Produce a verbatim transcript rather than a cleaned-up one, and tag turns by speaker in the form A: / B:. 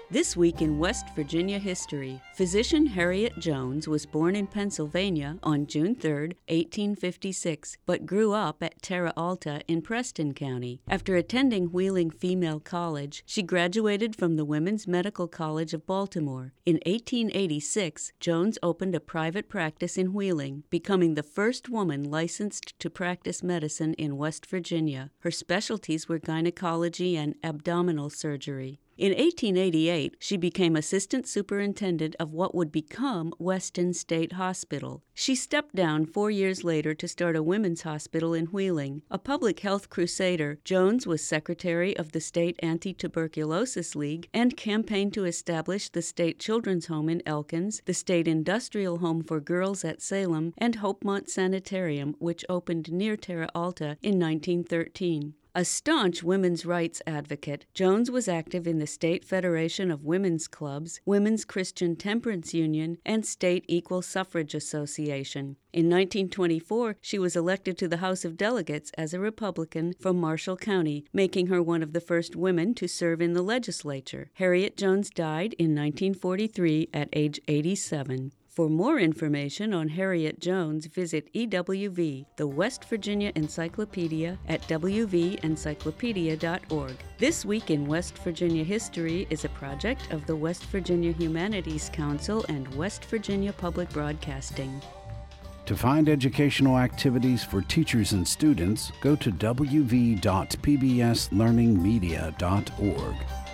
A: This week in West Virginia history, physician Harriet Jones was born in Pennsylvania on June third, eighteen fifty-six, but grew up at Terra Alta in Preston County. After attending Wheeling Female College, she graduated from the Women's Medical College of Baltimore. In eighteen eighty-six, Jones opened a private practice in Wheeling, becoming the first woman licensed to practice medicine in West Virginia. Her specialties were gynecology and abdominal surgery. In eighteen eighty-eight, she became assistant superintendent of what would become Weston State Hospital. She stepped down four years later to start a women's hospital in Wheeling. A public health crusader, Jones was secretary of the State Anti-Tuberculosis League and campaigned to establish the State Children's Home in Elkins, the State Industrial Home for Girls at Salem, and Hopemont Sanitarium, which opened near Terra Alta in nineteen thirteen. A staunch women's rights advocate, Jones was active in the State Federation of Women's Clubs, Women's Christian Temperance Union, and State Equal Suffrage Association. In nineteen twenty-four, she was elected to the House of Delegates as a Republican from Marshall County, making her one of the first women to serve in the legislature. Harriet Jones died in nineteen forty-three at age eighty-seven. For more information on Harriet Jones, visit E W V, the West Virginia Encyclopedia, at w v encyclopedia dot org. This Week in West Virginia History is a project of the West Virginia Humanities Council and West Virginia Public Broadcasting.
B: To find educational activities for teachers and students, go to w v dot p b s learning media dot org.